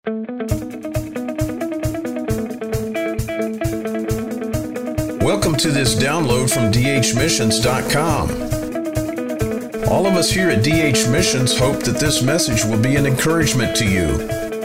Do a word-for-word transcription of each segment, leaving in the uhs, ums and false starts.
Welcome to this download from D H missions dot com. All of us here at D H Missions hope that this message will be an encouragement to you.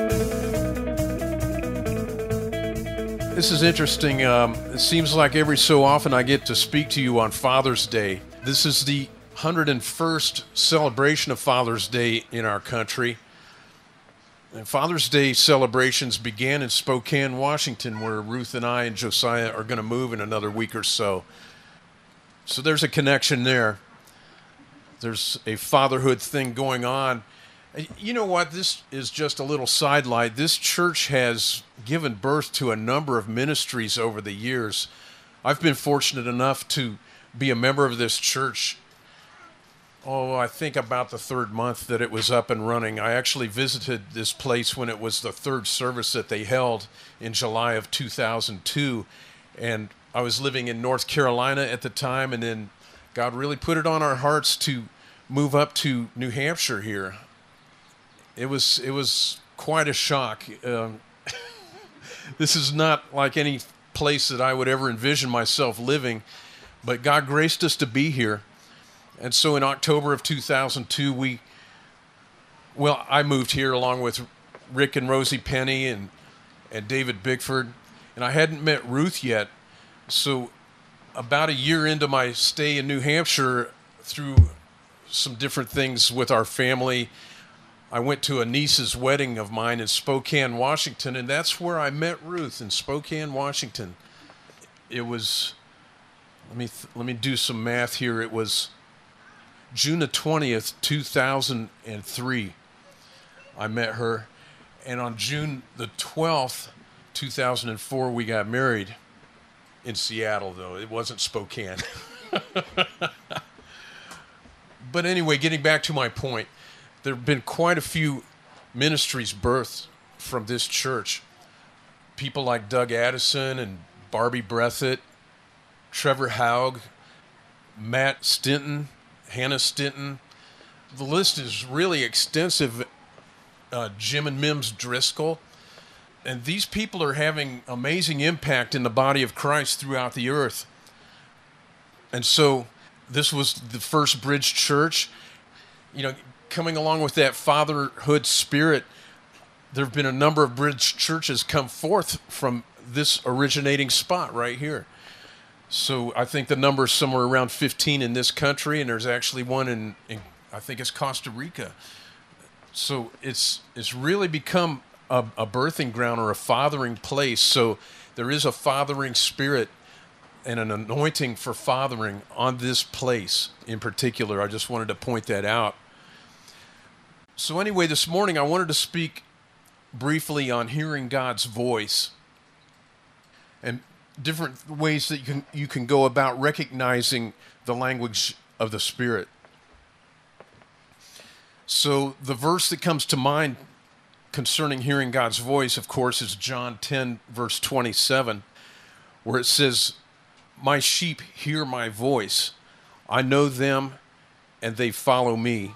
This is interesting. Um, it seems like every so often I get to speak to you on Father's Day. This is the one hundred first celebration of Father's Day in our country. And Father's Day celebrations began in Spokane, Washington, where Ruth and I and Josiah are going to move in another week or so. So there's a connection there. There's a fatherhood thing going on. You know what? This is just a little sidelight. This church has given birth to a number of ministries over the years. I've been fortunate enough to be a member of this church, oh, I think about the third month that it was up and running. I actually visited this place when it was the third service that they held in July of two thousand two. And I was living in North Carolina at the time, and then God really put it on our hearts to move up to New Hampshire here. It was it was quite a shock. Um, this is not like any place that I would ever envision myself living, but God graced us to be here. And so in October of two thousand two, we, well, I moved here along with Rick and Rosie Penny and, and David Bickford, and I hadn't met Ruth yet. So about a year into my stay in New Hampshire, through some different things with our family, I went to a niece's wedding of mine in Spokane, Washington, and that's where I met Ruth, in Spokane, Washington. It was, let me th- let me do some math here. It was June the twentieth, two thousand three, I met her. And on June the twelfth, two thousand four, we got married in Seattle, though. It wasn't Spokane. But anyway, getting back to my point, there have been quite a few ministries birthed from this church. People like Doug Addison and Barbie Breathitt, Trevor Haug, Matt Stinton, Hannah Stinton. The list is really extensive. Uh, Jim and Mims Driscoll. And these people are having amazing impact in the body of Christ throughout the earth. And so this was the first Bridge Church. You know, coming along with that fatherhood spirit, there have been a number of Bridge churches come forth from this originating spot right here. So I think the number is somewhere around fifteen in this country, and there's actually one in, in I think it's Costa Rica. So it's it's really become a, a birthing ground or a fathering place. So there is a fathering spirit and an anointing for fathering on this place in particular. I just wanted to point that out. So anyway, this morning I wanted to speak briefly on hearing God's voice and different ways that you can you can go about recognizing the language of the Spirit. So the verse that comes to mind concerning hearing God's voice, of course, is John ten, verse twenty-seven, where it says, "My sheep hear my voice. I know them, and they follow me."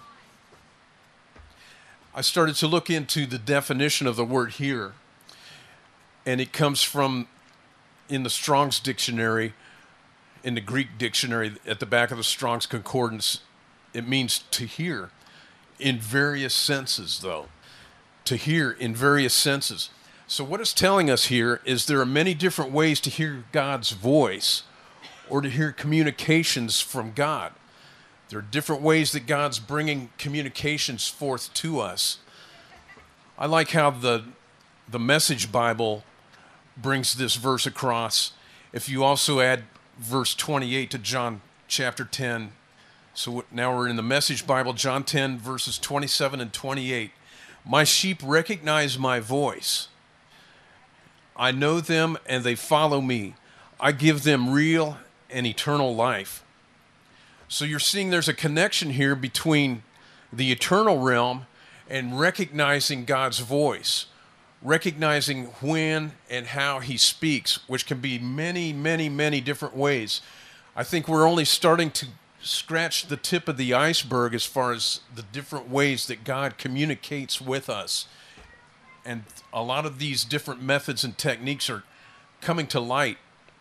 I started to look into the definition of the word hear, and it comes from, in the Strong's Dictionary, in the Greek dictionary, at the back of the Strong's Concordance, it means to hear in various senses, though. To hear in various senses. So what it's telling us here is there are many different ways to hear God's voice or to hear communications from God. There are different ways that God's bringing communications forth to us. I like how the, the Message Bible brings this verse across. If you also add verse twenty-eight to John chapter ten, so now we're in the Message Bible, John ten, verses twenty-seven and twenty-eight. "My sheep recognize my voice. I know them and they follow me. I give them real and eternal life." So you're seeing there's a connection here between the eternal realm and recognizing God's voice, recognizing when and how he speaks, which can be many, many, many different ways. I think we're only starting to scratch the tip of the iceberg as far as the different ways that God communicates with us and a lot of these different methods and techniques are coming to light.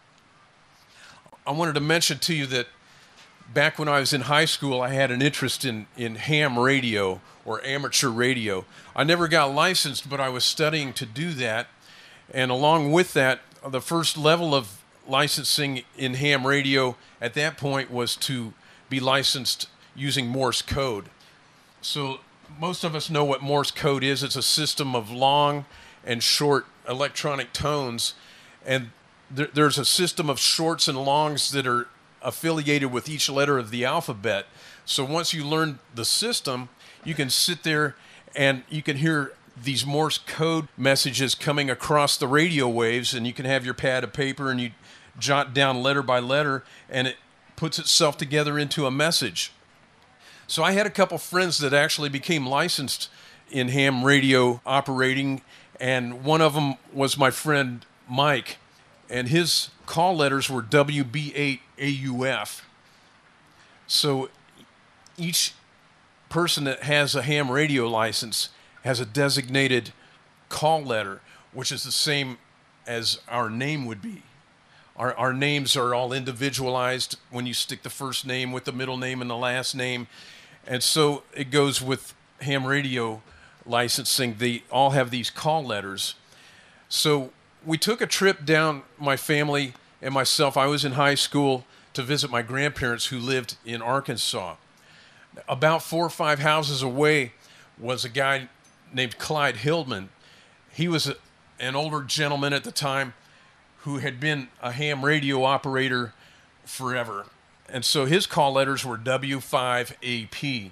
I wanted to mention to you that back when I was in high school, I had an interest in, in ham radio or amateur radio. I never got licensed, but I was studying to do that. And along with that, the first level of licensing in ham radio at that point was to be licensed using Morse code. So most of us know what Morse code is. It's a system of long and short electronic tones. And there, there's a system of shorts and longs that are affiliated with each letter of the alphabet. So once you learn the system, you can sit there and you can hear these Morse code messages coming across the radio waves, and you can have your pad of paper and you jot down letter by letter, and it puts itself together into a message. So I had a couple friends that actually became licensed in ham radio operating, and one of them was my friend Mike, and his call letters were W B eight A U F. So each person that has a ham radio license has a designated call letter, which is the same as our name would be. Our, our names are all individualized when you stick the first name with the middle name and the last name. And so it goes with ham radio licensing. They all have these call letters. So we took a trip down, my family and myself. I was in high school to visit my grandparents who lived in Arkansas. About four or five houses away was a guy named Clyde Hildman. He was a, an older gentleman at the time who had been a ham radio operator forever. And so his call letters were W five A P.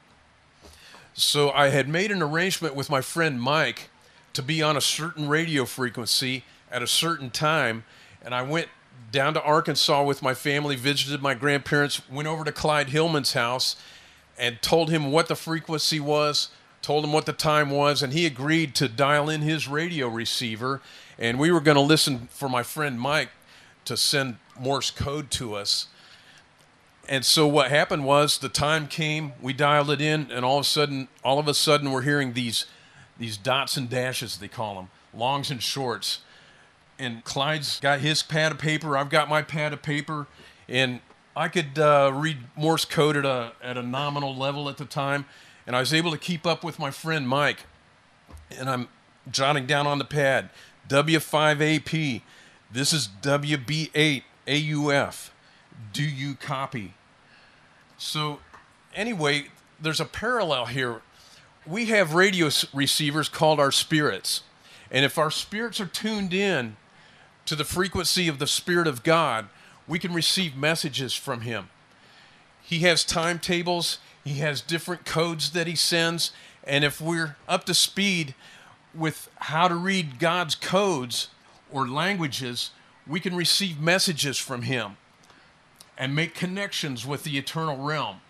So I had made an arrangement with my friend Mike to be on a certain radio frequency at a certain time, and I went down to Arkansas with my family, visited my grandparents, went over to Clyde Hillman's house and told him what the frequency was, told him what the time was, and he agreed to dial in his radio receiver, and we were going to listen for my friend Mike to send Morse code to us. And so what happened was the time came, we dialed it in, and all of a sudden, all of a sudden we're hearing these these dots and dashes, they call them, longs and shorts. And Clyde's got his pad of paper, I've got my pad of paper, and I could uh, read Morse code at a, at a nominal level at the time, and I was able to keep up with my friend Mike. And I'm jotting down on the pad, W five A P, this is W B eight A U F, do you copy? So anyway, there's a parallel here. We have radio receivers called our spirits. And if our spirits are tuned in to the frequency of the Spirit of God, we can receive messages from Him. He has timetables. He has different codes that He sends. And if we're up to speed with how to read God's codes or languages, we can receive messages from Him and make connections with the eternal realm.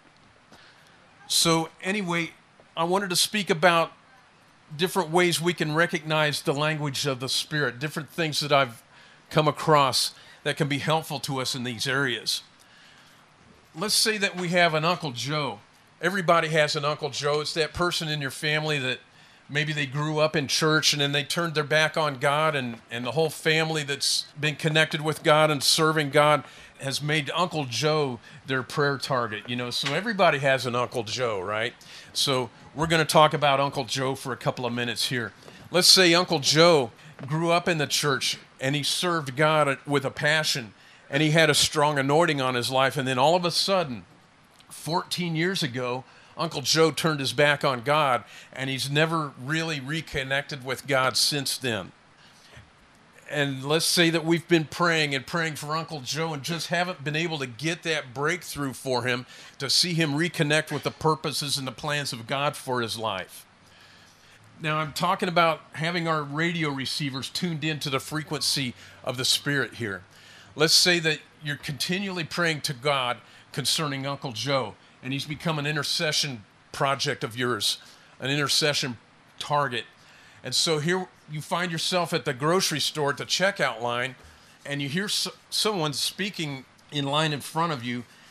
So anyway, I wanted to speak about different ways we can recognize the language of the Spirit, different things that I've come across that can be helpful to us in these areas. Let's say that we have an Uncle Joe. Everybody has an Uncle Joe. It's that person in your family that maybe they grew up in church and then they turned their back on God, and, and the whole family that's been connected with God and serving God has made Uncle Joe their prayer target, you know. So everybody has an Uncle Joe, right? So we're going to talk about Uncle Joe for a couple of minutes here. Let's say Uncle Joe grew up in the church and he served God with a passion and he had a strong anointing on his life, and then all of a sudden, fourteen years ago, Uncle Joe turned his back on God, and he's never really reconnected with God since then. And let's say that we've been praying and praying for Uncle Joe and just haven't been able to get that breakthrough for him to see him reconnect with the purposes and the plans of God for his life. Now, I'm talking about having our radio receivers tuned into the frequency of the Spirit here. Let's say that you're continually praying to God concerning Uncle Joe, and he's become an intercession project of yours, an intercession target. And so here you find yourself at the grocery store at the checkout line, and you hear so- someone speaking in line in front of you,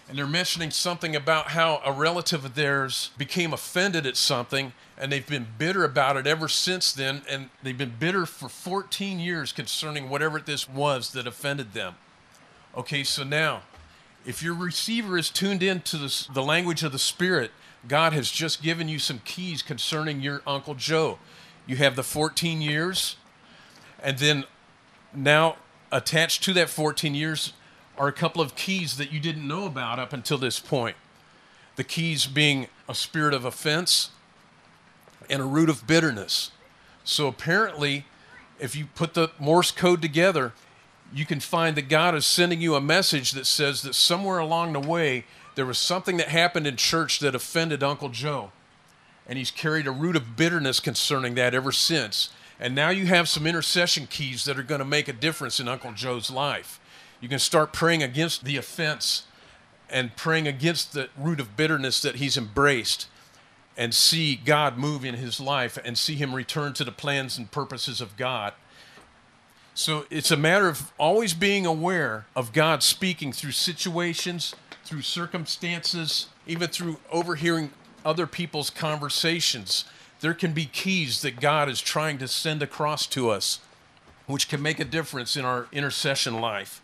and they're mentioning something about how a relative of theirs became offended at something, and they've been bitter about it ever since then, and they've been bitter for fourteen years concerning whatever this was that offended them. Okay, so now, if your receiver is tuned in to the, the language of the Spirit, God has just given you some keys concerning your Uncle Joe. You have the fourteen years, and then now attached to that fourteen years are a couple of keys that you didn't know about up until this point. The keys being a spirit of offense and a root of bitterness. So apparently, if you put the Morse code together, you can find that God is sending you a message that says that somewhere along the way, there was something that happened in church that offended Uncle Joe. And he's carried a root of bitterness concerning that ever since. And now you have some intercession keys that are going to make a difference in Uncle Joe's life. You can start praying against the offense and praying against the root of bitterness that he's embraced, and see God move in his life and see him return to the plans and purposes of God. So it's a matter of always being aware of God speaking through situations, through circumstances, even through overhearing other people's conversations. There can be keys that God is trying to send across to us, which can make a difference in our intercession life.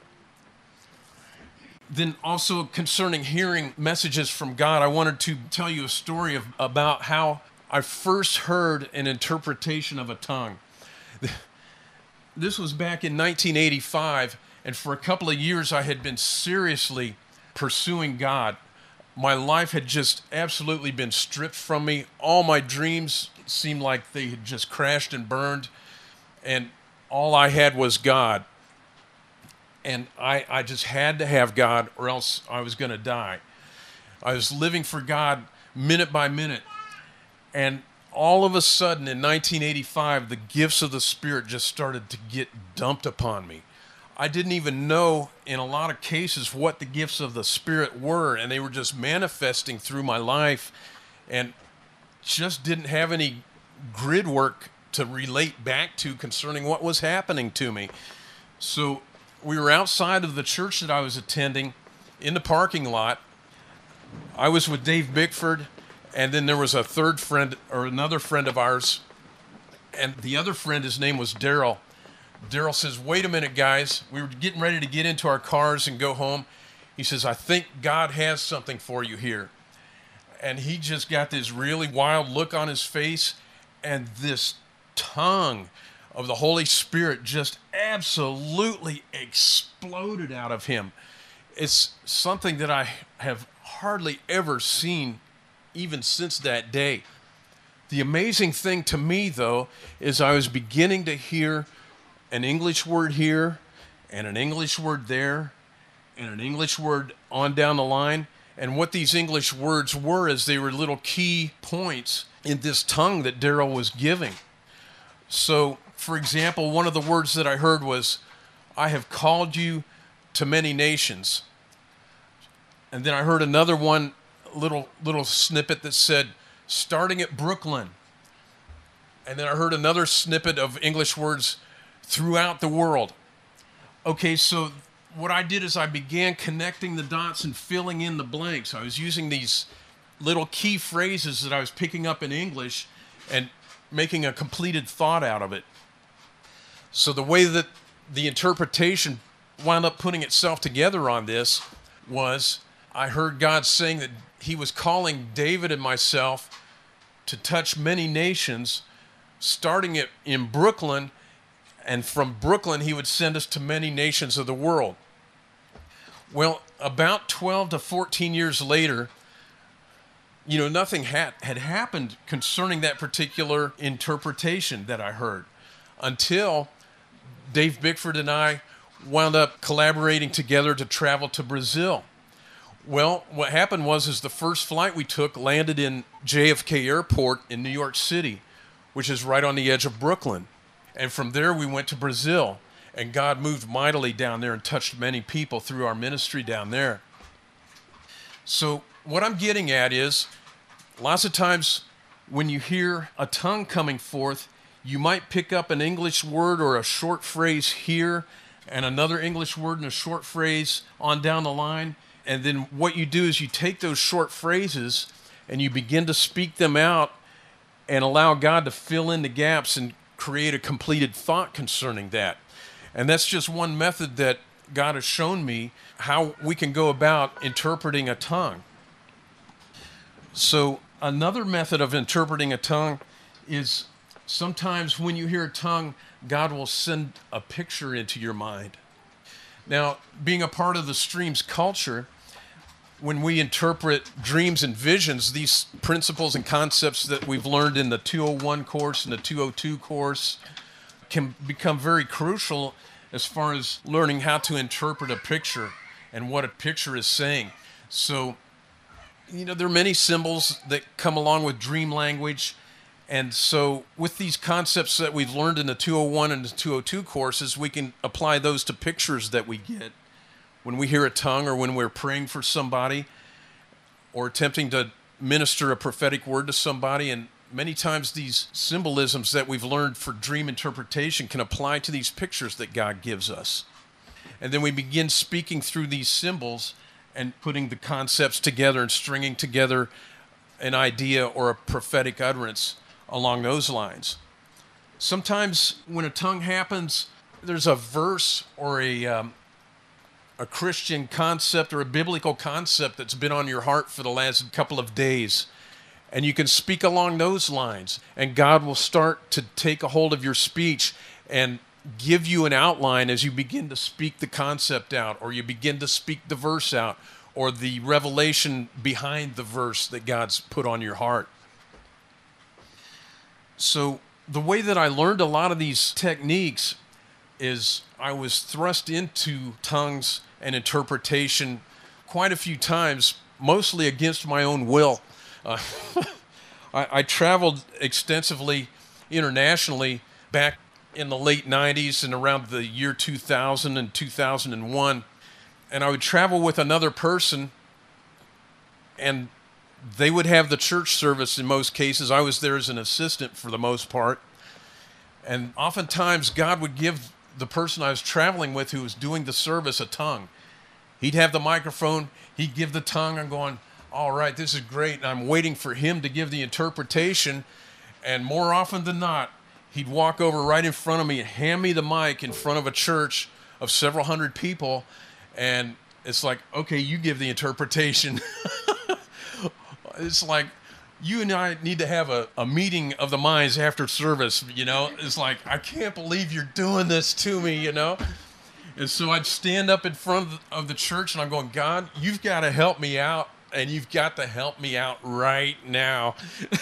Then also concerning hearing messages from God, I wanted to tell you a story of, about how I first heard an interpretation of a tongue. This was back in nineteen eighty-five, and for a couple of years I had been seriously pursuing God. My life had just absolutely been stripped from me. All my dreams seemed like they had just crashed and burned, and all I had was God. And I, I just had to have God, or else I was going to die. I was living for God minute by minute. And all of a sudden in nineteen eighty-five, the gifts of the Spirit just started to get dumped upon me. I didn't even know in a lot of cases what the gifts of the Spirit were, and they were just manifesting through my life, and just didn't have any grid work to relate back to concerning what was happening to me. So we were outside of the church that I was attending in the parking lot. I was with Dave Bickford, and then there was a third friend, or another friend of ours, and the other friend, his name was Daryl. Daryl says, "Wait a minute, guys. We were getting ready to get into our cars and go home." He says, "I think God has something for you here." And he just got this really wild look on his face, and this tongue of the Holy Spirit just absolutely exploded out of him. It's something that I have hardly ever seen even since that day. The amazing thing to me, though, is I was beginning to hear an English word here, and an English word there, and an English word on down the line. And what these English words were is they were little key points in this tongue that Daryl was giving. So, for example, one of the words that I heard was, "I have called you to many nations." And then I heard another one, little little snippet that said, "starting at Brooklyn." And then I heard another snippet of English words, "throughout the world." Okay, so what I did is I began connecting the dots and filling in the blanks. I was using these little key phrases that I was picking up in English and making a completed thought out of it. So the way that the interpretation wound up putting itself together on this was, I heard God saying that he was calling David and myself to touch many nations, starting it in Brooklyn, and from Brooklyn he would send us to many nations of the world. Well, about twelve to fourteen years later, you know, nothing had, had happened concerning that particular interpretation that I heard, until Dave Bickford and I wound up collaborating together to travel to Brazil. Well, what happened was is the first flight we took landed in J F K Airport in New York City, which is right on the edge of Brooklyn. And from there we went to Brazil, and God moved mightily down there and touched many people through our ministry down there. So what I'm getting at is, lots of times when you hear a tongue coming forth, you might pick up an English word or a short phrase here, and another English word and a short phrase on down the line, And then what you do is you take those short phrases and you begin to speak them out and allow God to fill in the gaps and create a completed thought concerning that. And that's just one method that God has shown me how we can go about interpreting a tongue. So another method of interpreting a tongue is sometimes when you hear a tongue, God will send a picture into your mind. Now, being a part of the Streams culture, when we interpret dreams and visions, these principles and concepts that we've learned in the two oh one course and the two oh two course can become very crucial as far as learning how to interpret a picture and what a picture is saying. So, you know, there are many symbols that come along with dream language. And so with these concepts that we've learned in the two oh one and the two oh two courses, we can apply those to pictures that we get when we hear a tongue or when we're praying for somebody or attempting to minister a prophetic word to somebody. And many times these symbolisms that we've learned for dream interpretation can apply to these pictures that God gives us. And then we begin speaking through these symbols and putting the concepts together and stringing together an idea or a prophetic utterance along those lines. Sometimes when a tongue happens, there's a verse or a um, a Christian concept or a biblical concept that's been on your heart for the last couple of days. And you can speak along those lines, and God will start to take a hold of your speech and give you an outline as you begin to speak the concept out, or you begin to speak the verse out, or the revelation behind the verse that God's put on your heart. So the way that I learned a lot of these techniques is I was thrust into tongues and interpretation quite a few times, mostly against my own will. Uh, I, I traveled extensively internationally back in the late nineties and around the year two thousand and two thousand one. And I would travel with another person, and they would have the church service in most cases. I was there as an assistant for the most part. And oftentimes God would give the person I was traveling with who was doing the service a tongue. He'd have the microphone, he'd give the tongue. I'm going, all right, this is great. And I'm waiting for him to give the interpretation. And more often than not, he'd walk over right in front of me and hand me the mic in front of a church of several hundred people. And it's like, okay, you give the interpretation. It's like, you and I need to have a, a meeting of the minds after service, you know? It's like, I can't believe you're doing this to me, you know? And so I'd stand up in front of the, of the church, and I'm going, God, you've got to help me out, and you've got to help me out right now.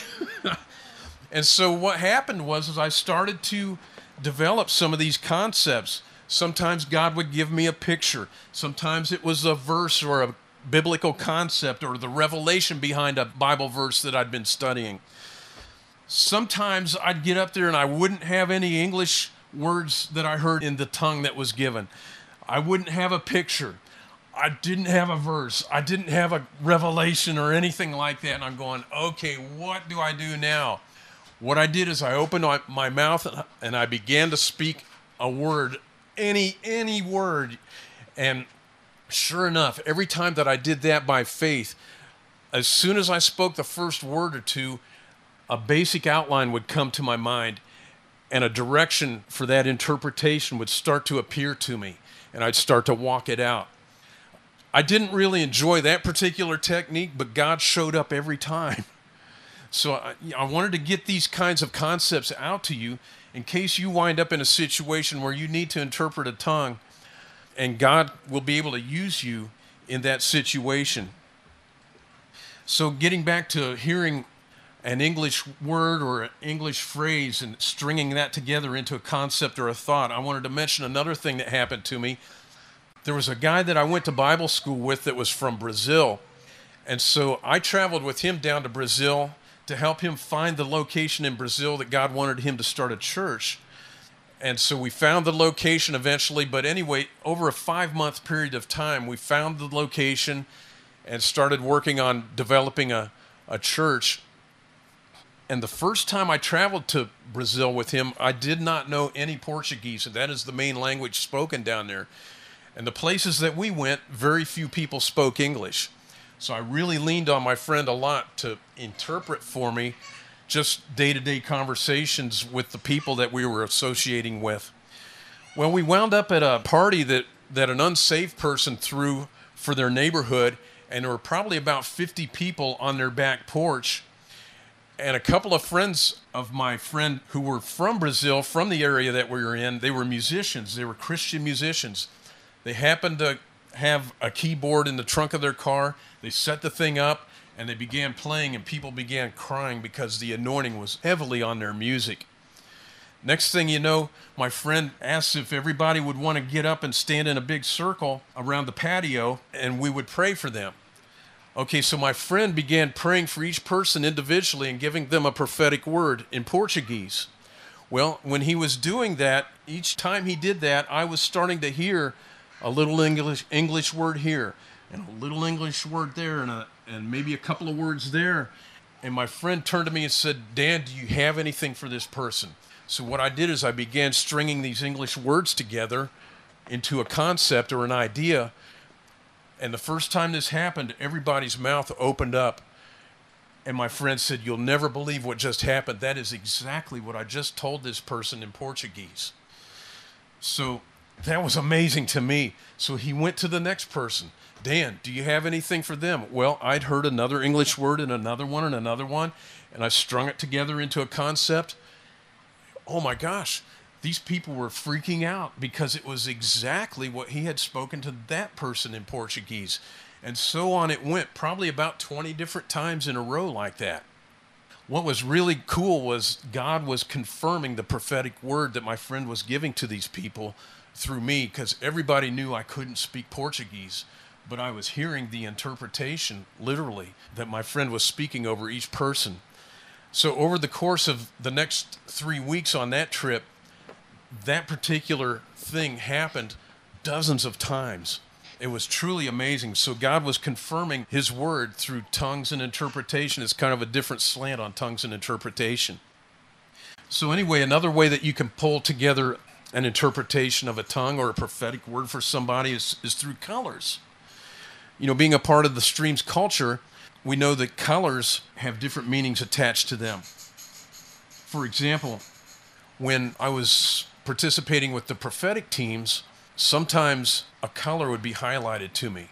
And so what happened was is I started to develop some of these concepts. Sometimes God would give me a picture. Sometimes it was a verse or a biblical concept or the revelation behind a Bible verse that I'd been studying. Sometimes I'd get up there and I wouldn't have any English words that I heard in the tongue that was given. I wouldn't have a picture. I didn't have a verse. I didn't have a revelation or anything like that. And I'm going, okay, what do I do now? What I did is I opened my, my mouth and I began to speak a word, any any word. And sure enough, every time that I did that by faith, as soon as I spoke the first word or two, a basic outline would come to my mind and a direction for that interpretation would start to appear to me, and I'd start to walk it out. I didn't really enjoy that particular technique, but God showed up every time. So I, I wanted to get these kinds of concepts out to you in case you wind up in a situation where you need to interpret a tongue, and God will be able to use you in that situation. So getting back to hearing an English word or an English phrase and stringing that together into a concept or a thought, I wanted to mention another thing that happened to me. There was a guy that I went to Bible school with that was from Brazil. And so I traveled with him down to Brazil to help him find the location in Brazil that God wanted him to start a church. And so we found the location eventually, but anyway, over a five-month period of time, we found the location and started working on developing a, a church. And the first time I traveled to Brazil with him, I did not know any Portuguese, and that is the main language spoken down there. And the places that we went, very few people spoke English. So I really leaned on my friend a lot to interpret for me just day-to-day conversations with the people that we were associating with. Well, we wound up at a party that, that an unsafe person threw for their neighborhood, and there were probably about fifty people on their back porch. And a couple of friends of my friend who were from Brazil, from the area that we were in, they were musicians. They were Christian musicians. They happened to have a keyboard in the trunk of their car. They set the thing up, and they began playing, and people began crying because the anointing was heavily on their music. Next thing you know, my friend asked if everybody would want to get up and stand in a big circle around the patio, and we would pray for them. Okay, so my friend began praying for each person individually and giving them a prophetic word in Portuguese. Well, when he was doing that, each time he did that, I was starting to hear a little English English word here, and a little English word there, and, a, and maybe a couple of words there. And my friend turned to me and said, "Dan, do you have anything for this person?" So what I did is I began stringing these English words together into a concept or an idea. And the first time this happened, everybody's mouth opened up. And my friend said, "You'll never believe what just happened. That is exactly what I just told this person in Portuguese." So that was amazing to me. So he went to the next person. "Dan, do you have anything for them?" Well, I'd heard another English word and another one and another one, and I strung it together into a concept. Oh my gosh, these people were freaking out because it was exactly what he had spoken to that person in Portuguese. And so on it went, probably about twenty different times in a row like that. What was really cool was God was confirming the prophetic word that my friend was giving to these people through me, because everybody knew I couldn't speak Portuguese, but I was hearing the interpretation, literally, that my friend was speaking over each person. So over the course of the next three weeks on that trip, that particular thing happened dozens of times. It was truly amazing. So God was confirming his word through tongues and interpretation. It's kind of a different slant on tongues and interpretation. So anyway, another way that you can pull together an interpretation of a tongue or a prophetic word for somebody is, is through colors. You know, being a part of the Streams culture, we know that colors have different meanings attached to them. For example, when I was participating with the prophetic teams, sometimes a color would be highlighted to me.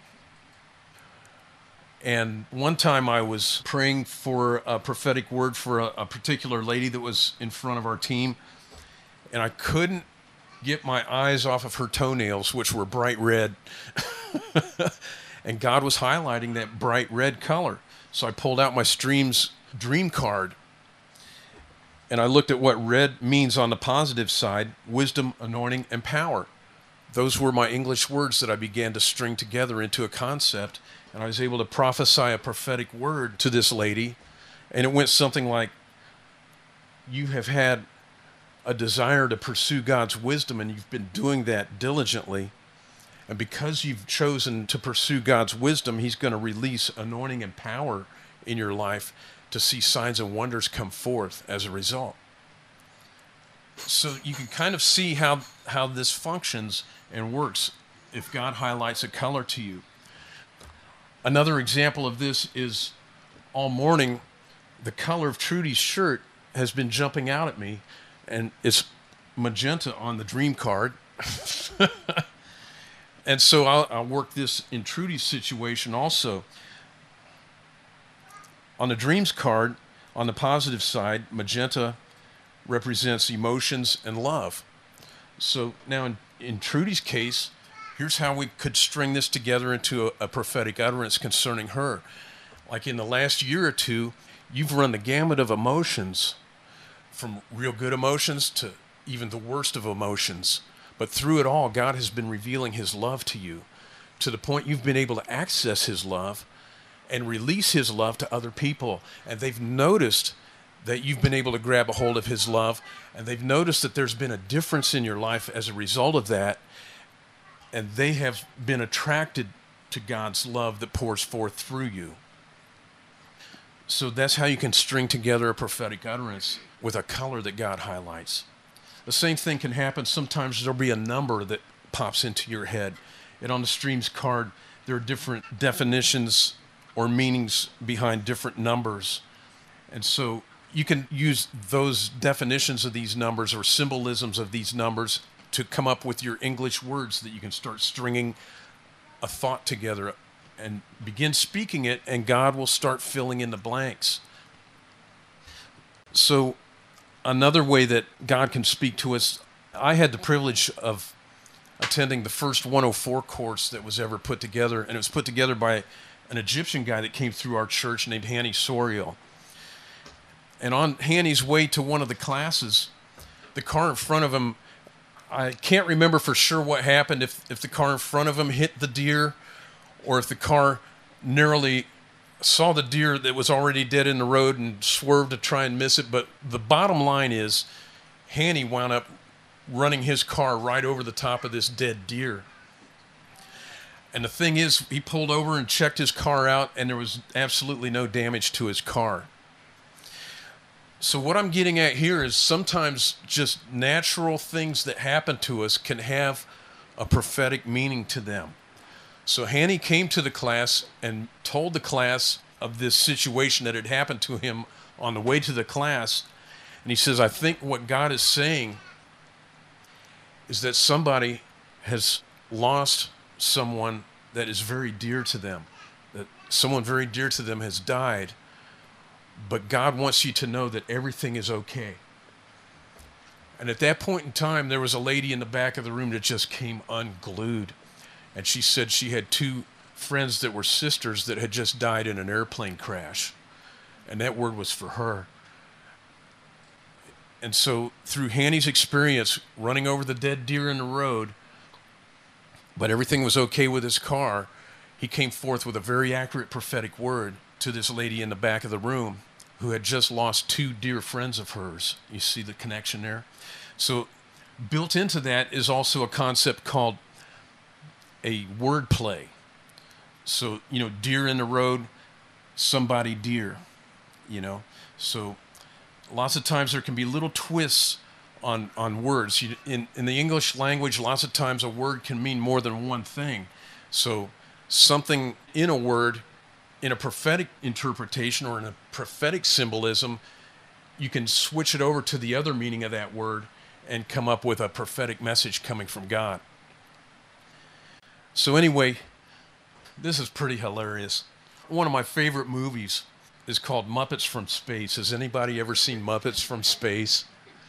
And one time I was praying for a prophetic word for a, a particular lady that was in front of our team, and I couldn't get my eyes off of her toenails, which were bright red. And God was highlighting that bright red color. So I pulled out my Streams dream card, and I looked at what red means on the positive side: wisdom, anointing, and power. Those were my English words that I began to string together into a concept, and I was able to prophesy a prophetic word to this lady, and it went something like, "You have had a desire to pursue God's wisdom, and you've been doing that diligently. And because you've chosen to pursue God's wisdom, he's going to release anointing and power in your life to see signs and wonders come forth as a result." So you can kind of see how, how this functions and works if God highlights a color to you. Another example of this is all morning, the color of Trudy's shirt has been jumping out at me, and it's magenta on the dream card. And so I'll, I'll work this in Trudy's situation also. On the dreams card, on the positive side, magenta represents emotions and love. So now in, in Trudy's case, here's how we could string this together into a, a prophetic utterance concerning her. Like in the last year or two, you've run the gamut of emotions, from real good emotions to even the worst of emotions. But through it all, God has been revealing his love to you, to the point you've been able to access his love and release his love to other people. And they've noticed that you've been able to grab a hold of his love, and they've noticed that there's been a difference in your life as a result of that, and they have been attracted to God's love that pours forth through you. So that's how you can string together a prophetic utterance with a color that God highlights. The same thing can happen. Sometimes there'll be a number that pops into your head, And on the streams card, there are different definitions or meanings behind different numbers. And so you can use those definitions of these numbers or symbolisms of these numbers to come up with your English words that you can start stringing a thought together and begin speaking it, and God will start filling in the blanks. So another way that God can speak to us, I had the privilege of attending the first one oh four course that was ever put together, and it was put together by an Egyptian guy that came through our church named Hani Soriel. And on Hanny's way to one of the classes, the car in front of him, I can't remember for sure what happened, if, if the car in front of him hit the deer or if the car narrowly saw the deer that was already dead in the road and swerved to try and miss it. But the bottom line is, Hanny wound up running his car right over the top of this dead deer. And the thing is, he pulled over and checked his car out, and there was absolutely no damage to his car. So what I'm getting at here is sometimes just natural things that happen to us can have a prophetic meaning to them. So Hanny came to the class and told the class of this situation that had happened to him on the way to the class. And he says, I think what God is saying is that somebody has lost someone that is very dear to them, that someone very dear to them has died. But God wants you to know that everything is okay. And at that point in time, there was a lady in the back of the room that just came unglued. And she said she had two friends that were sisters that had just died in an airplane crash. And that word was for her. And so through Hanny's experience running over the dead deer in the road, but everything was okay with his car, he came forth with a very accurate prophetic word to this lady in the back of the room who had just lost two dear friends of hers. You see the connection there? So built into that is also a concept called a word play. So, you know, deer in the road, somebody dear, you know. So lots of times there can be little twists on, on words. You, in, in the English language, lots of times a word can mean more than one thing. So something in a word, in a prophetic interpretation or in a prophetic symbolism, you can switch it over to the other meaning of that word and come up with a prophetic message coming from God. So anyway, this is pretty hilarious. One of my favorite movies is called Muppets from Space. Has anybody ever seen Muppets from Space?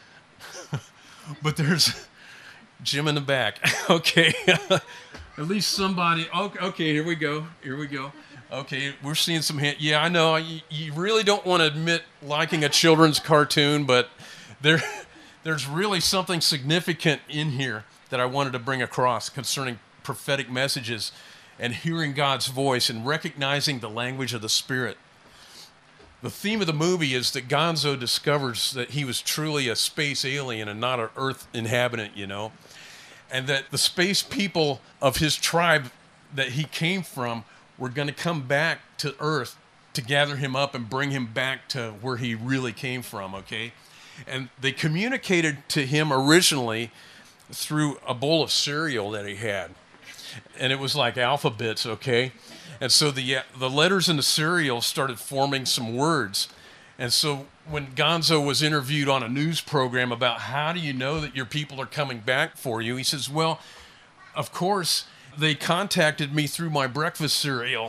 But there's Jim in the back. Okay. At least somebody. Okay, okay, here we go. Here we go. Okay, we're seeing some hand. Yeah, I know. You, you really don't want to admit liking a children's cartoon, but there, there's really something significant in here that I wanted to bring across concerning prophetic messages and hearing God's voice and recognizing the language of the Spirit. The theme of the movie is that Gonzo discovers that he was truly a space alien and not an Earth inhabitant, you know, and that the space people of his tribe that he came from were going to come back to Earth to gather him up and bring him back to where he really came from, okay? And they communicated to him originally through a bowl of cereal that he had. And it was like alphabets, okay? And so the, uh, the letters in the cereal started forming some words. And so when Gonzo was interviewed on a news program about how do you know that your people are coming back for you, he says, well, of course, they contacted me through my breakfast cereal.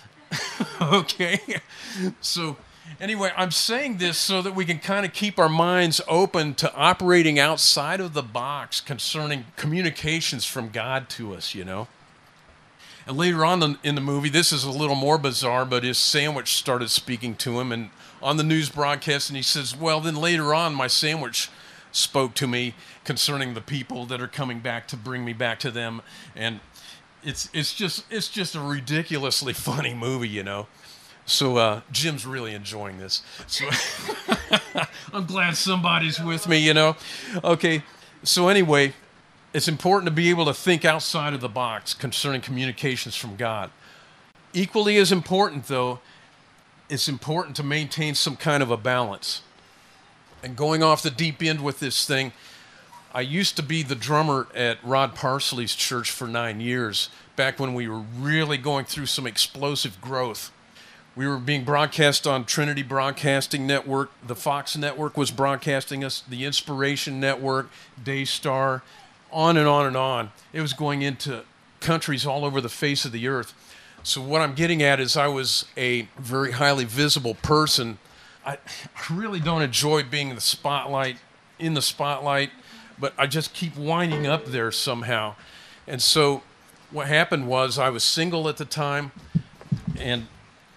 Okay? So anyway, I'm saying this so that we can kind of keep our minds open to operating outside of the box concerning communications from God to us, you know? And later on in the movie, this is a little more bizarre, but his sandwich started speaking to him and on the news broadcast, and he says, well, then later on, my sandwich spoke to me concerning the people that are coming back to bring me back to them. And it's it's just it's just a ridiculously funny movie, you know. So uh, Jim's really enjoying this. So I'm glad somebody's with me, you know. Okay, so anyway, it's important to be able to think outside of the box concerning communications from God. Equally as important, though, it's important to maintain some kind of a balance. And going off the deep end with this thing, I used to be the drummer at Rod Parsley's church for nine years, back when we were really going through some explosive growth. We were being broadcast on Trinity Broadcasting Network. The Fox Network was broadcasting us, the Inspiration Network, Daystar, on and on and on. It was going into countries all over the face of the earth. So what I'm getting at is I was a very highly visible person. I really don't enjoy being in the spotlight, in the spotlight, but I just keep winding up there somehow. And so what happened was I was single at the time, and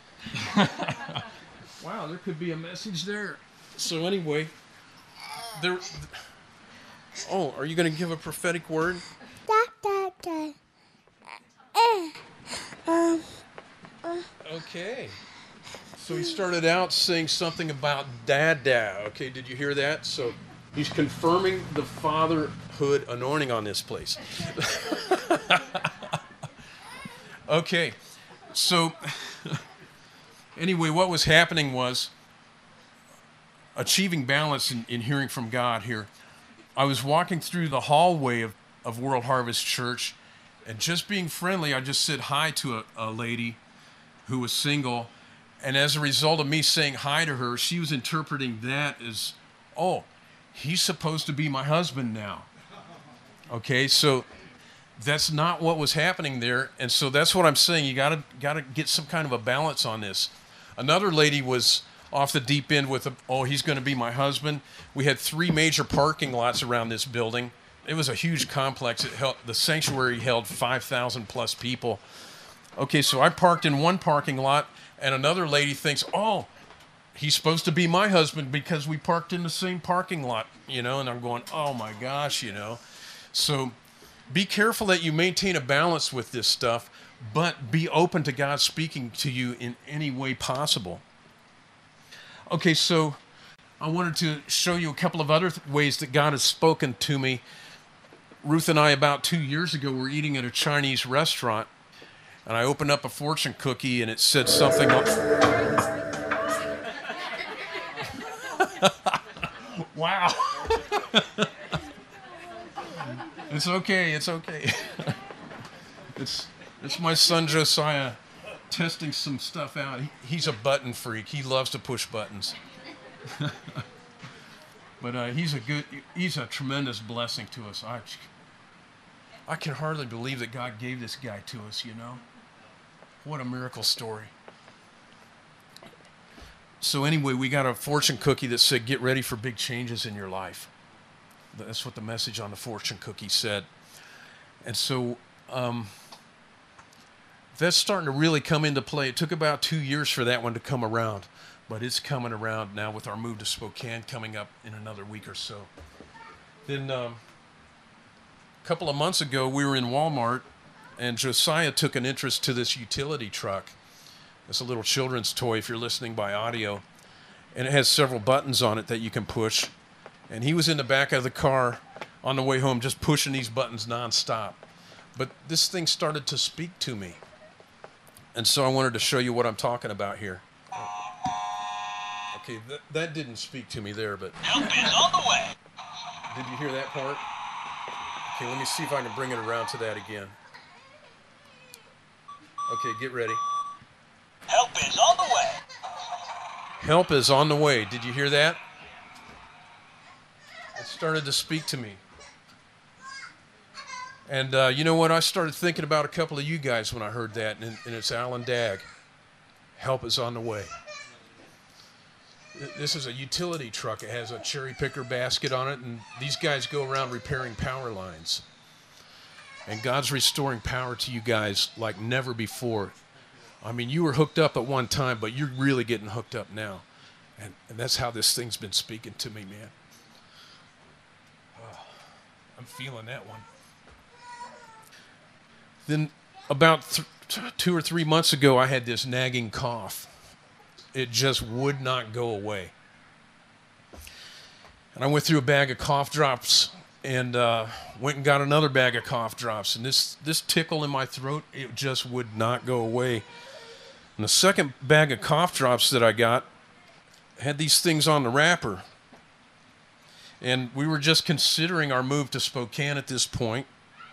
wow, there could be a message there. So anyway, there. Oh, are you going to give a prophetic word? Da, da, da. Eh. Um. Uh. Okay. So he started out saying something about Dada. Okay, did you hear that? So he's confirming the fatherhood anointing on this place. Okay, so anyway, what was happening was achieving balance in, in hearing from God here. I was walking through the hallway of, of World Harvest Church, and just being friendly, I just said hi to a, a lady who was single. And as a result of me saying hi to her, she was interpreting that as, oh, he's supposed to be my husband now. Okay, so that's not what was happening there. And so that's what I'm saying. You gotta gotta get some kind of a balance on this. Another lady was off the deep end with, a, oh, he's going to be my husband. We had three major parking lots around this building. It was a huge complex. It held, the sanctuary held five thousand plus people. Okay, so I parked in one parking lot, and another lady thinks, oh, he's supposed to be my husband because we parked in the same parking lot, you know, and I'm going, oh my gosh, you know. So be careful that you maintain a balance with this stuff, but be open to God speaking to you in any way possible. Okay, so I wanted to show you a couple of other th- ways that God has spoken to me. Ruth and I, about two years ago, were eating at a Chinese restaurant, and I opened up a fortune cookie, and it said something like, wow. It's okay, it's okay. It's it's my son Josiah testing some stuff out. He, he's a button freak. He loves to push buttons. But uh, he's a good, he's a tremendous blessing to us. I, I can hardly believe that God gave this guy to us, you know? What a miracle story. So anyway, we got a fortune cookie that said, get ready for big changes in your life. That's what the message on the fortune cookie said. And so um, that's starting to really come into play. It took about two years for that one to come around, but it's coming around now with our move to Spokane coming up in another week or so. Then um, a couple of months ago, we were in Walmart, and Josiah took an interest to this utility truck. It's a little children's toy if you're listening by audio, and it has several buttons on it that you can push. And he was in the back of the car on the way home just pushing these buttons nonstop. But this thing started to speak to me. And so I wanted to show you what I'm talking about here. Okay, that, that didn't speak to me there, but... Help is on the way. Did you hear that part? Okay, let me see if I can bring it around to that again. Okay, get ready. Help is on the way. Help is on the way. Did you hear that? It started to speak to me. And uh, you know what? I started thinking about a couple of you guys when I heard that, and, and it's Alan Dagg. Help is on the way. This is a utility truck. It has a cherry picker basket on it, and these guys go around repairing power lines. And God's restoring power to you guys like never before. I mean, you were hooked up at one time, but you're really getting hooked up now. And, and that's how this thing's been speaking to me, man. I'm feeling that one. Then about th- two or three months ago, I had this nagging cough. It just would not go away. And I went through a bag of cough drops and uh, went and got another bag of cough drops. And this, this tickle in my throat, it just would not go away. And the second bag of cough drops that I got had these things on the wrapper. And we were just considering our move to Spokane at this point.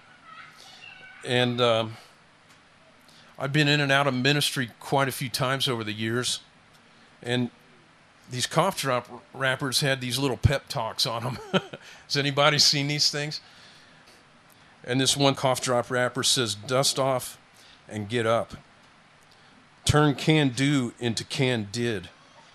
And um, I've been in and out of ministry quite a few times over the years. And these cough drop rappers had these little pep talks on them. Has anybody seen these things? And this one cough drop rapper says, dust off and get up. Turn can do into can did.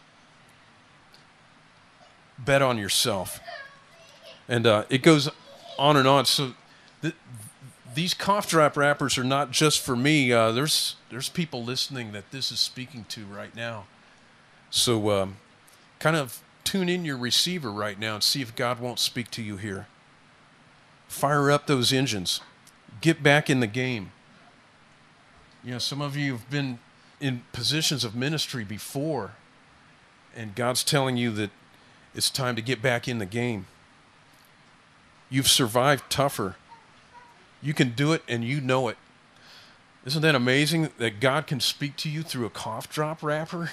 Bet on yourself. And uh, it goes on and on. So th- these cough drop rappers are not just for me. Uh, there's there's people listening that this is speaking to right now. So um, kind of tune in your receiver right now and see if God won't speak to you here. Fire up those engines. Get back in the game. You know, some of you have been in positions of ministry before, and God's telling you that it's time to get back in the game. You've survived tougher. You can do it, and you know it. Isn't that amazing that God can speak to you through a cough drop rapper?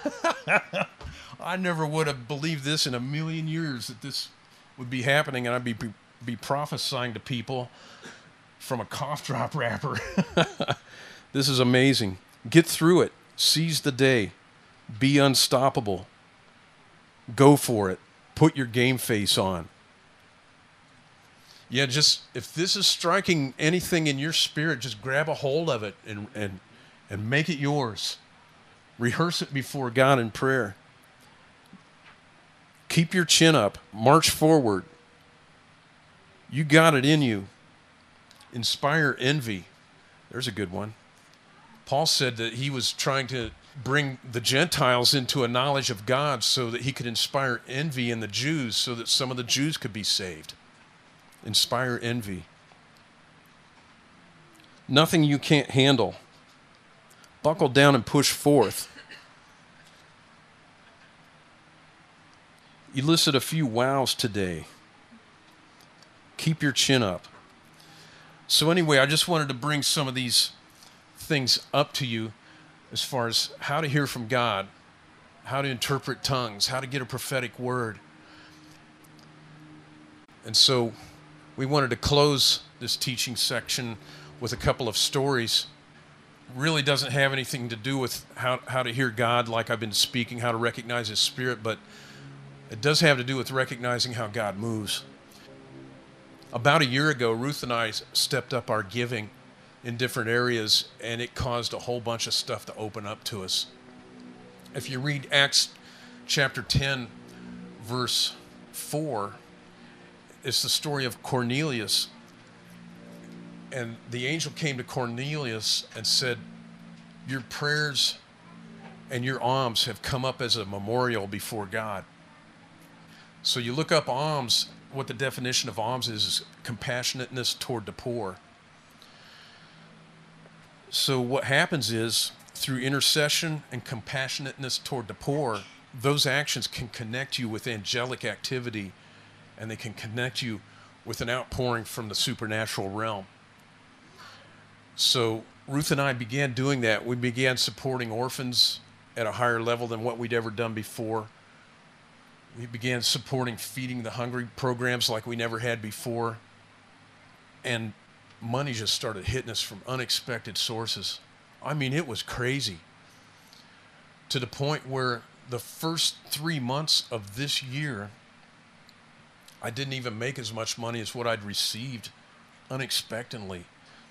I never would have believed this in a million years, that this would be happening, and I'd be be prophesying to people from a cough drop rapper. This is amazing. Get through it. Seize the day. Be unstoppable. Go for it. Put your game face on. Yeah, just if this is striking anything in your spirit, just grab a hold of it and and and make it yours. Rehearse it before God in prayer. Keep your chin up. March forward. You got it in you. Inspire envy. There's a good one. Paul said that he was trying to bring the Gentiles into a knowledge of God so that he could inspire envy in the Jews so that some of the Jews could be saved. Inspire envy. Nothing you can't handle. Buckle down and push forth. Elicit a few wows today. Keep your chin up. So anyway, I just wanted to bring some of these things up to you as far as how to hear from God, how to interpret tongues, how to get a prophetic word. And so we wanted to close this teaching section with a couple of stories. Really doesn't have anything to do with how, how to hear God like I've been speaking, how to recognize His Spirit, but it does have to do with recognizing how God moves. About a year ago, Ruth and I stepped up our giving in different areas, and it caused a whole bunch of stuff to open up to us. If you read Acts chapter ten, verse four, it's the story of Cornelius. And the angel came to Cornelius and said, your prayers and your alms have come up as a memorial before God. So you look up alms, what the definition of alms is, is compassionateness toward the poor. So what happens is, through intercession and compassionateness toward the poor, those actions can connect you with angelic activity, and they can connect you with an outpouring from the supernatural realm. So Ruth and I began doing that. We began supporting orphans at a higher level than what we'd ever done before. We began supporting Feeding the Hungry programs like we never had before. And money just started hitting us from unexpected sources. I mean, it was crazy. To the point where the first three months of this year, I didn't even make as much money as what I'd received unexpectedly.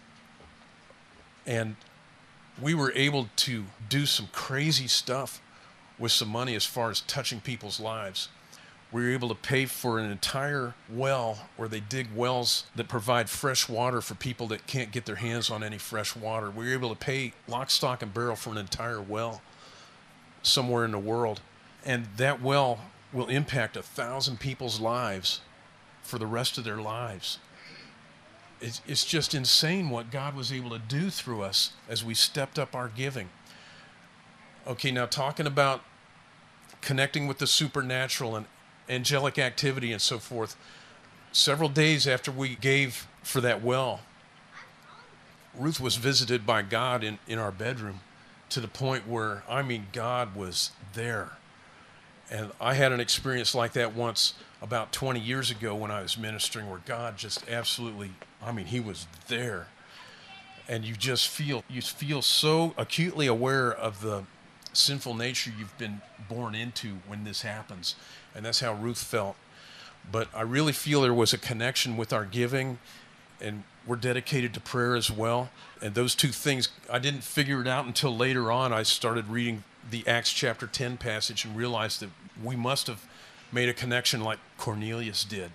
And we were able to do some crazy stuff with some money as far as touching people's lives. We were able to pay for an entire well where they dig wells that provide fresh water for people that can't get their hands on any fresh water. We were able to pay lock, stock, and barrel for an entire well somewhere in the world. And that well will impact a thousand people's lives for the rest of their lives. It's, it's just insane what God was able to do through us as we stepped up our giving. Okay, now talking about connecting with the supernatural and angelic activity and so forth, several days after we gave for that well, Ruth was visited by God in, in our bedroom to the point where, I mean, God was there. And I had an experience like that once about twenty years ago when I was ministering, where God just absolutely, I mean, he was there. And you just feel, you feel so acutely aware of the sinful nature you've been born into when this happens. And that's how Ruth felt. But I really feel there was a connection with our giving, and we're dedicated to prayer as well. And those two things, I didn't figure it out until later on. I started reading the Acts chapter ten passage and realized that we must have made a connection like Cornelius did.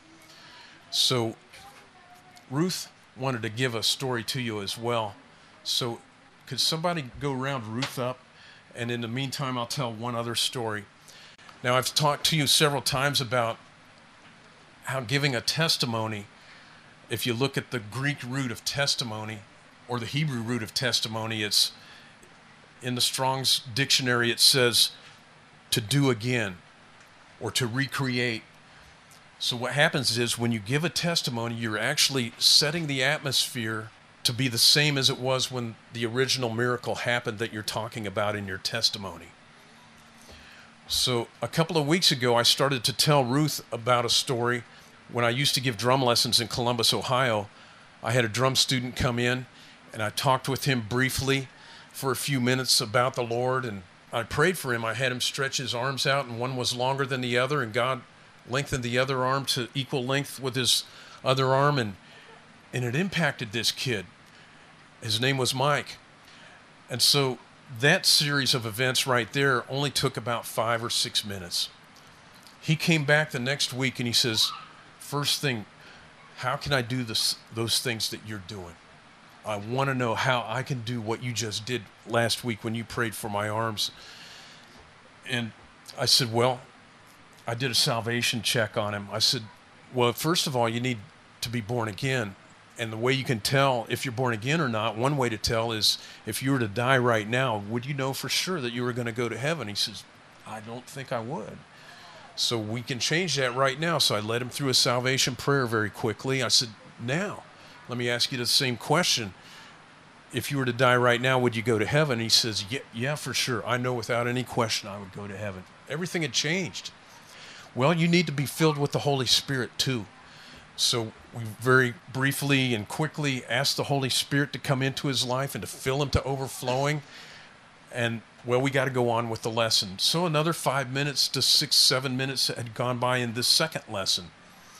So Ruth wanted to give a story to you as well. So could somebody go round Ruth up? And in the meantime, I'll tell one other story. Now, I've talked to you several times about how giving a testimony, if you look at the Greek root of testimony or the Hebrew root of testimony, it's in the Strong's dictionary, it says to do again or to recreate. So what happens is when you give a testimony, you're actually setting the atmosphere to be the same as it was when the original miracle happened that you're talking about in your testimony. So a couple of weeks ago, I started to tell Ruth about a story. When I used to give drum lessons in Columbus, Ohio, I had a drum student come in, and I talked with him briefly for a few minutes about the Lord, and I prayed for him. I had him stretch his arms out, and one was longer than the other, and God lengthened the other arm to equal length with his other arm, and, and it impacted this kid. His name was Mike. And so that series of events right there only took about five or six minutes. He came back the next week and he says, first thing, how can I do this, those things that you're doing? I want to know how I can do what you just did last week when you prayed for my arms. And I said, well, I did a salvation check on him. I said, well, first of all, you need to be born again. And the way you can tell if you're born again or not, one way to tell is if you were to die right now, would you know for sure that you were going to go to heaven? He says, I don't think I would. So we can change that right now. So I led him through a salvation prayer very quickly. I said, now, let me ask you the same question. If you were to die right now, would you go to heaven? He says, yeah, yeah, for sure. I know without any question I would go to heaven. Everything had changed. Well, you need to be filled with the Holy Spirit too. So we very briefly and quickly asked the Holy Spirit to come into his life and to fill him to overflowing. And, well, we got to go on with the lesson. So another five minutes to six, seven minutes had gone by in this second lesson.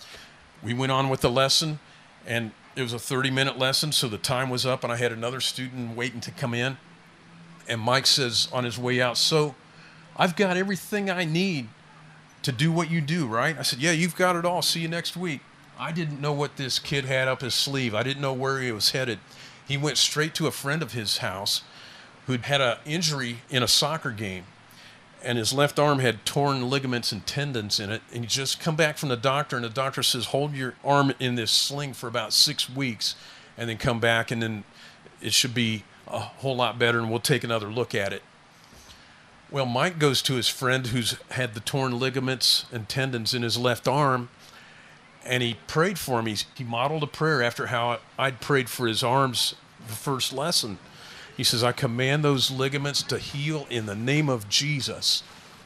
We went on with the lesson, and it was a thirty-minute lesson, so the time was up, and I had another student waiting to come in. And Mike says on his way out, so I've got everything I need to do what you do, right? I said, yeah, you've got it all. See you next week. I didn't know what this kid had up his sleeve. I didn't know where he was headed. He went straight to a friend of his house who'd had an injury in a soccer game, and his left arm had torn ligaments and tendons in it, and he just come back from the doctor, and the doctor says, hold your arm in this sling for about six weeks, and then come back, and then it should be a whole lot better, and we'll take another look at it. Well, Mike goes to his friend who's had the torn ligaments and tendons in his left arm, and he prayed for him. He, he modeled a prayer after how I'd prayed for his arms the first lesson. He says, I command those ligaments to heal in the name of Jesus.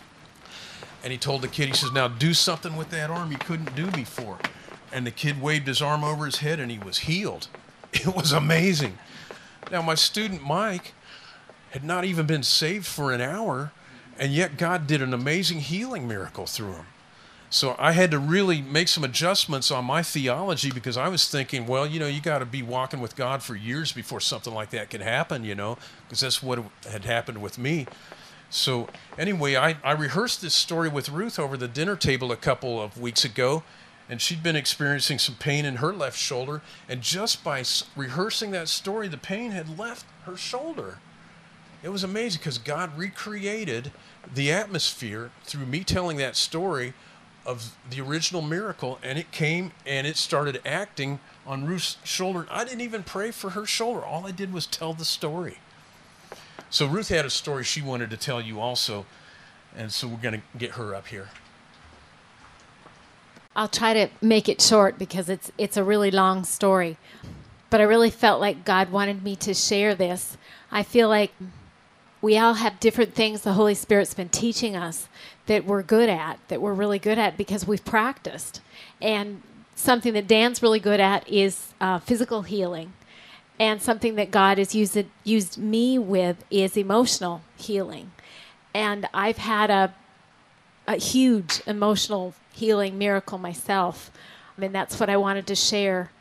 And he told the kid, he says, now do something with that arm you couldn't do before. And the kid waved his arm over his head and he was healed. It was amazing. Now, my student Mike had not even been saved for an hour, and yet God did an amazing healing miracle through him. So I had to really make some adjustments on my theology, because I was thinking, well, you know, you got to be walking with God for years before something like that can happen, you know, because that's what had happened with me. So anyway, I, I rehearsed this story with Ruth over the dinner table a couple of weeks ago, and she'd been experiencing some pain in her left shoulder, and just by rehearsing that story, the pain had left her shoulder. It was amazing because God recreated the atmosphere through me telling that story of the original miracle, and it came and it started acting on Ruth's shoulder. I didn't even pray for her shoulder. All I did was tell the story. So Ruth had a story she wanted to tell you also, and so we're going to get her up here. I'll try to make it short because it's it's a really long story, but I really felt like God wanted me to share this. I feel like we all have different things the Holy Spirit's been teaching us that we're good at, that we're really good at because we've practiced. And something that Dan's really good at is uh, physical healing. And something that God has used, used me with is emotional healing. And I've had a, a huge emotional healing miracle myself. I mean, that's what I wanted to share.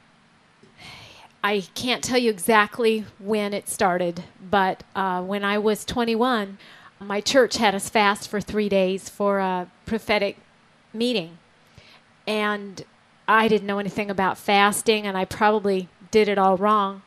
I can't tell you exactly when it started, but uh, when I was twenty-one, my church had us fast for three days for a prophetic meeting. And I didn't know anything about fasting, and I probably did it all wrong.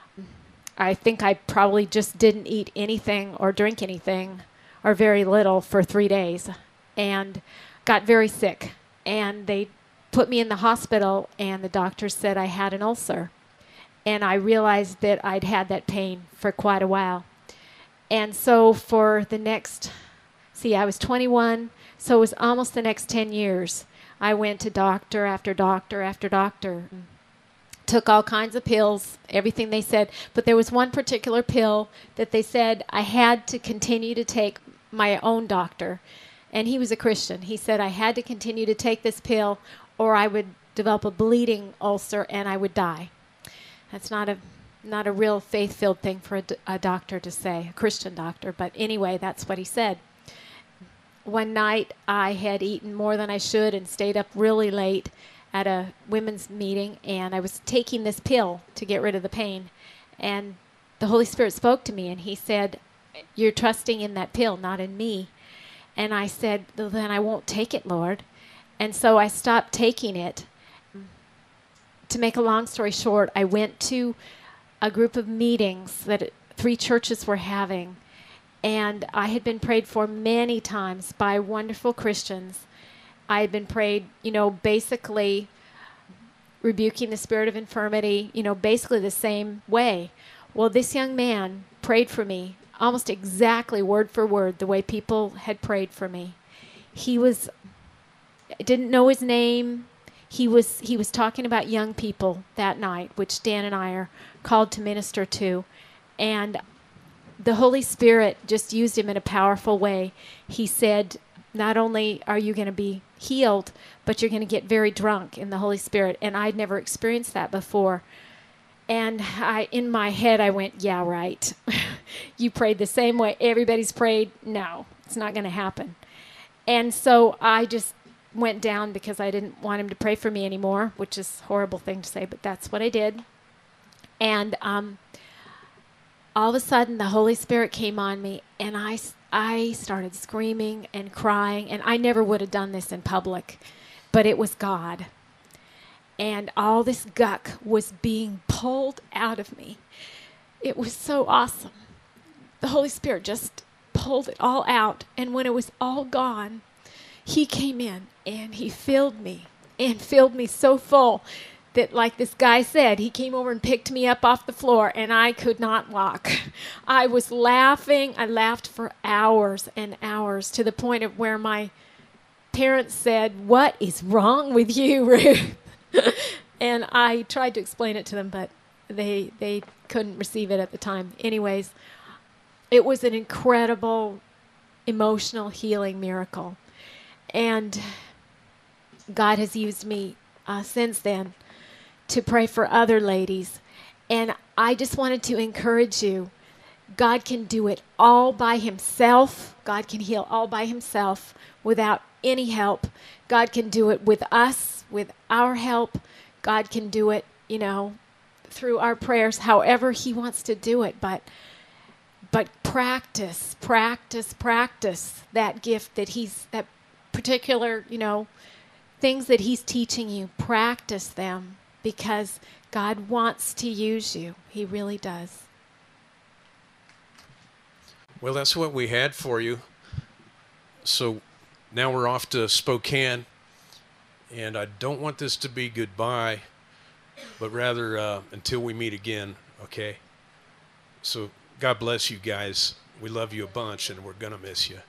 I think I probably just didn't eat anything or drink anything or very little for three days and got very sick. And they put me in the hospital, and the doctor said I had an ulcer. And I realized that I'd had that pain for quite a while. And so for the next, see, I was twenty-one, so it was almost the next ten years. I went to doctor after doctor after doctor, took all kinds of pills, everything they said. But there was one particular pill that they said I had to continue to take. My own doctor, and he was a Christian. He said I had to continue to take this pill or I would develop a bleeding ulcer and I would die. That's not a not a real faith-filled thing for a, a doctor to say, a Christian doctor. But anyway, that's what he said. One night I had eaten more than I should and stayed up really late at a women's meeting, and I was taking this pill to get rid of the pain. And the Holy Spirit spoke to me, and he said, "You're trusting in that pill, not in me." And I said, "Well, then I won't take it, Lord." And so I stopped taking it. To make a long story short, I went to a group of meetings that three churches were having, and I had been prayed for many times by wonderful Christians. I had been prayed, you know, basically rebuking the spirit of infirmity, you know, basically the same way. Well, this young man prayed for me almost exactly word for word the way people had prayed for me. He was, I didn't know his name. He was he was talking about young people that night, which Dan and I are called to minister to. And the Holy Spirit just used him in a powerful way. He said, not only are you going to be healed, but you're going to get very drunk in the Holy Spirit. And I'd never experienced that before. And I, in my head, I went, yeah, right. You prayed the same way everybody's prayed. No, it's not going to happen. And so I just went down because I didn't want him to pray for me anymore, which is a horrible thing to say, but that's what I did. And um, all of a sudden, the Holy Spirit came on me, and I, I started screaming and crying, and I never would have done this in public, but it was God. And all this guck was being pulled out of me. It was so awesome. The Holy Spirit just pulled it all out, and when it was all gone, he came in, and he filled me, and filled me so full that, like this guy said, he came over and picked me up off the floor, and I could not walk. I was laughing. I laughed for hours and hours, to the point of where my parents said, "What is wrong with you, Ruth?" And I tried to explain it to them, but they they couldn't receive it at the time. Anyways, it was an incredible emotional healing miracle. And God has used me uh, since then to pray for other ladies. And I just wanted to encourage you. God can do it all by himself. God can heal all by himself without any help. God can do it with us, with our help. God can do it, you know, through our prayers, however he wants to do it. But but practice, practice, practice that gift that he's, that particular, you know, things that he's teaching you. Practice them, because God wants to use you. He really does. Well, that's what we had for you. So now we're off to Spokane, and I don't want this to be goodbye, but rather uh, until we meet again, okay? So God bless you guys. We love you a bunch, and we're going to miss you.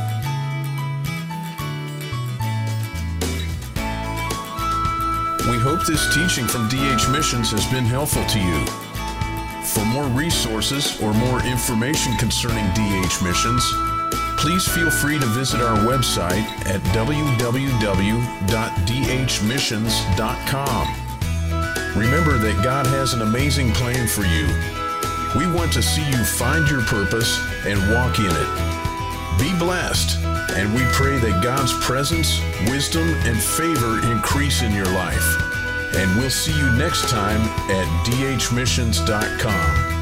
We hope this teaching from D H Missions has been helpful to you. For more resources or more information concerning D H Missions, please feel free to visit our website at w w w dot d h missions dot com. Remember that God has an amazing plan for you. We want to see you find your purpose and walk in it. Be blessed, and we pray that God's presence, wisdom, and favor increase in your life. And we'll see you next time at d h missions dot com.